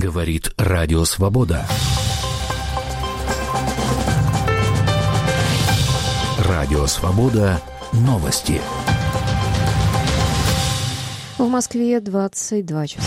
Говорит Радио Свобода. Радио Свобода. Новости. В Москве 22 часа.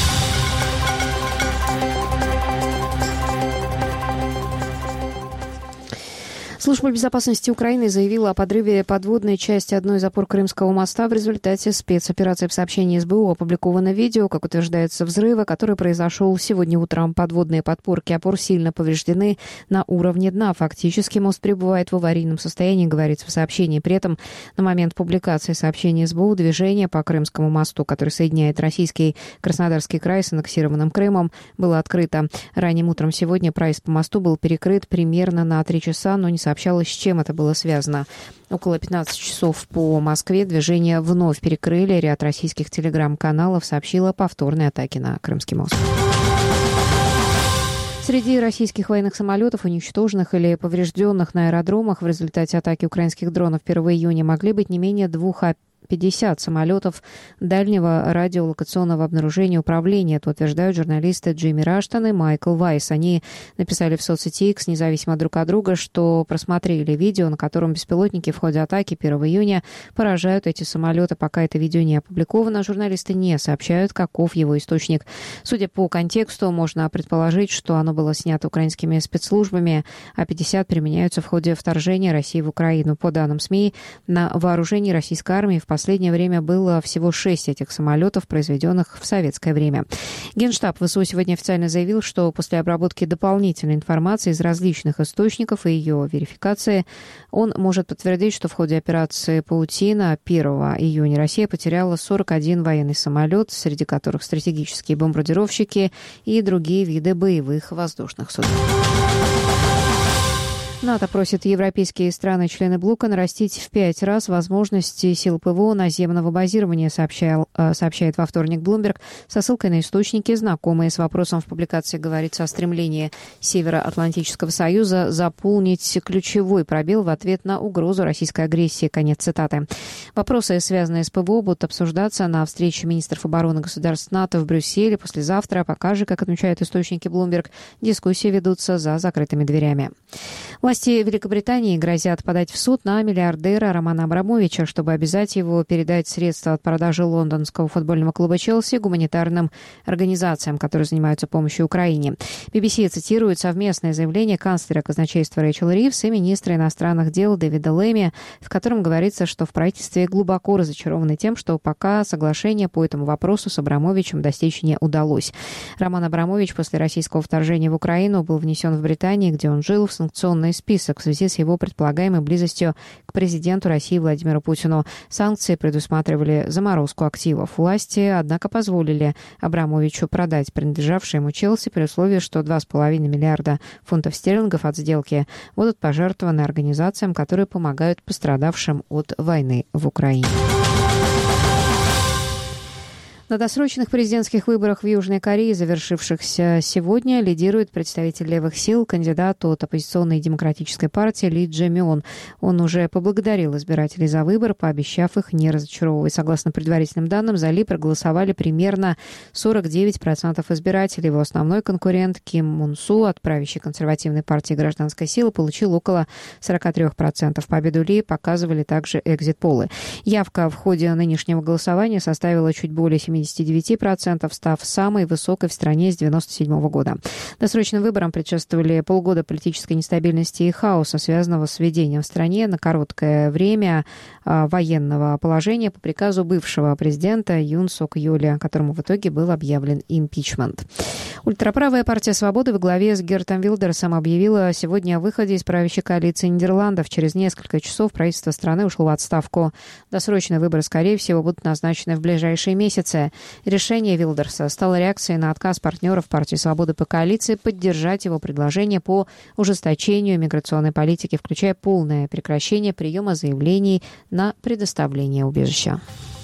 Служба безопасности Украины заявила о подрыве подводной части одной из опор Крымского моста в результате спецоперации. В сообщении СБУ опубликовано видео, как утверждается, взрыва, который произошел сегодня утром. Подводные подпорки опор сильно повреждены на уровне дна. Фактически мост пребывает в аварийном состоянии, говорится в сообщении. При этом на момент публикации сообщения СБУ движение по Крымскому мосту, который соединяет российский Краснодарский край с аннексированным Крымом, было открыто. Ранним утром сегодня проезд по мосту был перекрыт примерно на 3 часа, но не сообщалось, с чем это было связано. Около 15 часов по Москве движение вновь перекрыли. Ряд российских телеграм-каналов сообщил о повторной атаке на Крымский мост. Среди российских военных самолетов, уничтоженных или поврежденных на аэродромах в результате атаки украинских дронов 1 июня, могли быть не менее 250 самолетов дальнего радиолокационного обнаружения управления. Это утверждают журналисты Джимми Раштон и Майкл Вайс. Они написали в соцсети X, независимо друг от друга, что просмотрели видео, на котором беспилотники в ходе атаки 1 июня поражают эти самолеты. Пока это видео не опубликовано, журналисты не сообщают, каков его источник. Судя по контексту, можно предположить, что оно было снято украинскими спецслужбами, а 50 применяются в ходе вторжения России в Украину. По данным СМИ, на вооружении российской армии в последнее время было всего 6 этих самолетов, произведенных в советское время. Генштаб ВСУ сегодня официально заявил, что после обработки дополнительной информации из различных источников и ее верификации, он может подтвердить, что в ходе операции «Паутина» 1 июня Россия потеряла 41 военный самолет, среди которых стратегические бомбардировщики и другие виды боевых воздушных судов. НАТО просит европейские страны-члены блока нарастить в 5 раз возможности сил ПВО наземного базирования, сообщает во вторник Bloomberg со ссылкой на источники, знакомые с вопросом. В публикации говорится о стремлении Североатлантического союза заполнить ключевой пробел в ответ на угрозу российской агрессии. Конец цитаты. Вопросы, связанные с ПВО, будут обсуждаться на встрече министров обороны государств НАТО в Брюсселе послезавтра. Пока же, как отмечают источники Bloomberg, дискуссии ведутся за закрытыми дверями. Власти Великобритании грозят подать в суд на миллиардера Романа Абрамовича, чтобы обязать его передать средства от продажи лондонского футбольного клуба «Челси» гуманитарным организациям, которые занимаются помощью Украине. BBC цитирует совместное заявление канцлера казначейства Рэйчел Ривз и министра иностранных дел Дэвида Лэми, в котором говорится, что в правительстве глубоко разочарованы тем, что пока соглашения по этому вопросу с Абрамовичем достичь не удалось. Роман Абрамович после российского вторжения в Украину был внесен в Британию, где он жил, в санкционный список в связи с его предполагаемой близостью к президенту России Владимиру Путину. Санкции предусматривали заморозку активов. Власти, однако, позволили Абрамовичу продать принадлежавшее ему «Челси» при условии, что 2,5 миллиарда фунтов стерлингов от сделки будут пожертвованы организациям, которые помогают пострадавшим от войны в Украине. На досрочных президентских выборах в Южной Корее, завершившихся сегодня, лидирует представитель левых сил, кандидат от оппозиционной демократической партии Ли Дже Мён. Он уже поблагодарил избирателей за выбор, пообещав их не разочаровывать. Согласно предварительным данным, за Ли проголосовали примерно 49% избирателей. Его основной конкурент Ким Мун Су от правящей консервативной партии «Гражданская сила» получил около 43%. Победу Ли показывали также экзит-полы. Явка в ходе нынешнего голосования составила чуть более 79%, став самой высокой в стране с 1997 года. Досрочным выборам предшествовали полгода политической нестабильности и хаоса, связанного с введением в стране на короткое время военного положения по приказу бывшего президента Юн Сок Йоля, которому в итоге был объявлен импичмент. Ультраправая партия «Свободы» во главе с Гертом Вилдерсом объявила сегодня о выходе из правящей коалиции Нидерландов. Через несколько часов правительство страны ушло в отставку. Досрочные выборы, скорее всего, будут назначены в ближайшие месяцы. Решение Вилдерса стало реакцией на отказ партнеров партии «Свободы» по коалиции поддержать его предложение по ужесточению миграционной политики, включая полное прекращение приема заявлений на предоставление убежища.